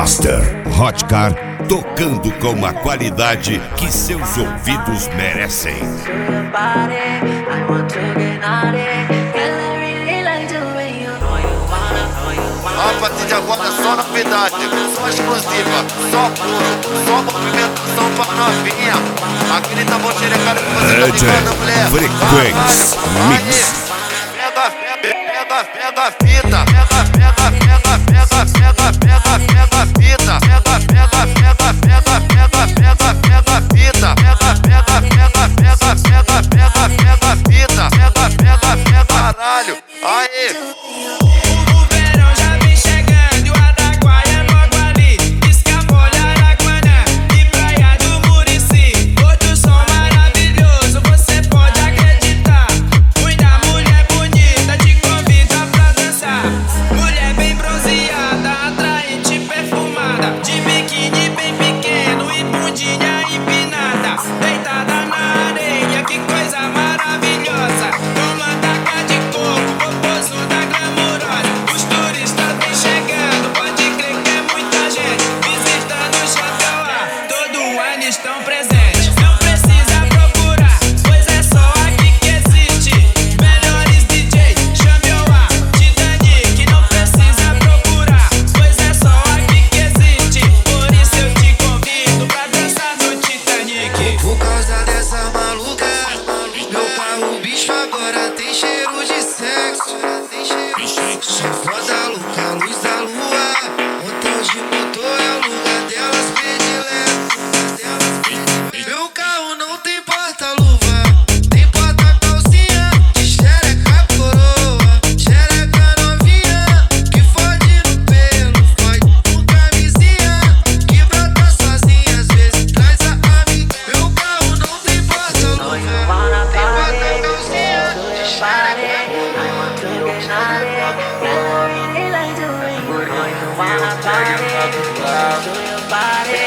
Master Hotcar, tocando com a qualidade que seus ouvidos merecem. A partir de agora é só novidade, só exclusiva, só puro, só movimentação pra novinha. Aquele tambor xerecado que você tá ligando, mulher. Frequência Mix. Pega a fita, pega a fita, pega a fita, pega a fita, caralho, aí. Estão presentes, não precisa procurar, pois é só aqui que existe. Melhores DJ, chame o A, Titanic, não precisa procurar, pois é só aqui que existe. Por isso eu te convido pra dançar no Titanic. Por causa dessa maluca, meu carro bicho agora tem cheiro de sexo. Só foda louca, luz da lua, motor de motor é o lugar delas predileto. Meu carro não tem porta-luva, tem porta-calcinha, de xereca coroa, xereca novinha, que fode no pelo, fode com camisinha, que brota sozinha, às vezes traz a amiga. Meu carro não tem porta-luva, tem porta-calcinha, de xereca coroa.